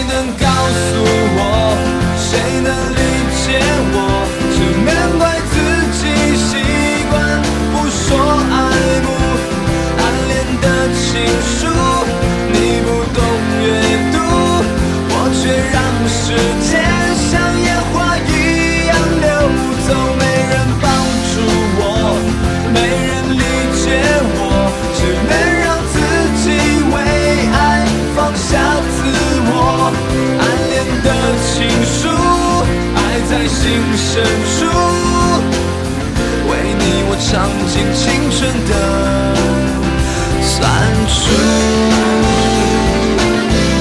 能告诉我？谁能理解我？只面对自己习惯不说爱慕，暗恋的情书你不懂阅读，我却让时间像烟花一样流走。没人帮助我，没人理解我，只能让自己为爱放下自我。暗恋的情书，爱在心深处，为你我尝尽情